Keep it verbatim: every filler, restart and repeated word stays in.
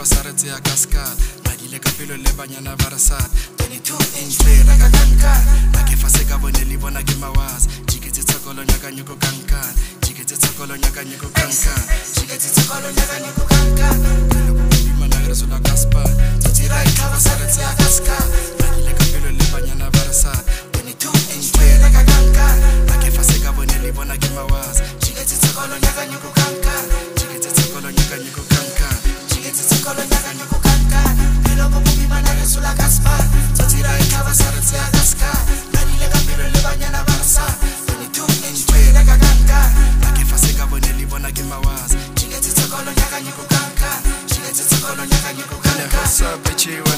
tlhaba sa re tseya ka skal madile ka pelo le banyana ba re sat twenty-two inch le reka kankan a ke fa se ka bone le bona ke mawas jiketse tsakolo nyaka nyoko kankan jiketse tsakolo nyaka nyoko kankan jiketse tsakolo nyaka nyoko kankan le bo bima na re sola gaspar tsira e tlhaba sa re tseya ka skal madile ka pelo le banyana ba re sat twenty-two inch le reka kankan a ke fa se ka bone le bona ke mawas jiketse tsakolo nyaka nyoko kankan jiketse tsakolo nyaka nyoko kankan jiketse tsakolo nyaka nyoko kankan pelo bo bima na re sola gaspar tsira e tlhaba sa re tseya ka skal madile ka pelo le banyana ba re sat twenty-two inch le reka kankan a ke fa se ka bone le bona ke mawas jiketse tsakolo nyaka nyoko kankan jiketse tsakolo nyaka nyoko kankan